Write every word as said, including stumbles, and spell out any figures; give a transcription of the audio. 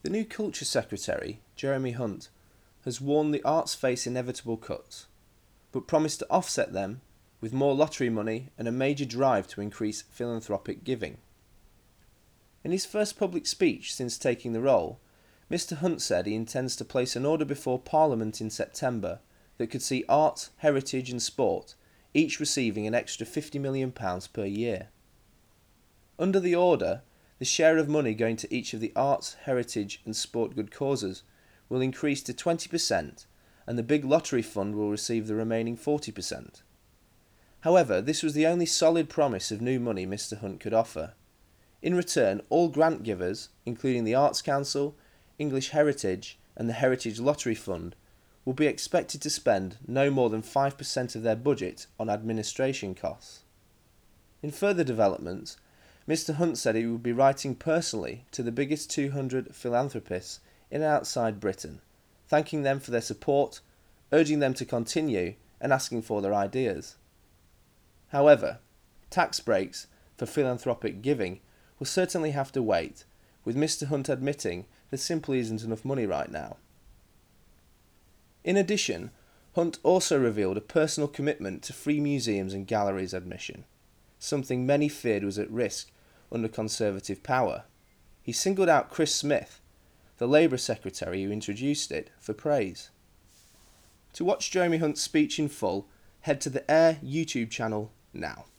The new Culture Secretary, Jeremy Hunt, has warned the arts face inevitable cuts, but promised to offset them with more lottery money and a major drive to increase philanthropic giving. In his first public speech since taking the role, Mr Hunt said he intends to place an order before Parliament in September that could see art, heritage and sport each receiving an extra fifty million pounds per year. Under the order, the share of money going to each of the arts, heritage and sport good causes will increase to twenty percent, and the big lottery fund will receive the remaining forty percent. However, this was the only solid promise of new money Mr Hunt could offer. In return, all grant givers, including the Arts Council, English Heritage and the Heritage Lottery Fund, will be expected to spend no more than five percent of their budget on administration costs. In further developments, Mr Hunt said he would be writing personally to the biggest two hundred philanthropists in and outside Britain, thanking them for their support, urging them to continue and asking for their ideas. However, tax breaks for philanthropic giving will certainly have to wait, with Mr Hunt admitting there simply isn't enough money right now. In addition, Hunt also revealed a personal commitment to free museums and galleries admission, something many feared was at risk under Conservative power. He singled out Chris Smith, the Labour Secretary who introduced it, for praise. To watch Jeremy Hunt's speech in full, head to the AIR YouTube channel now.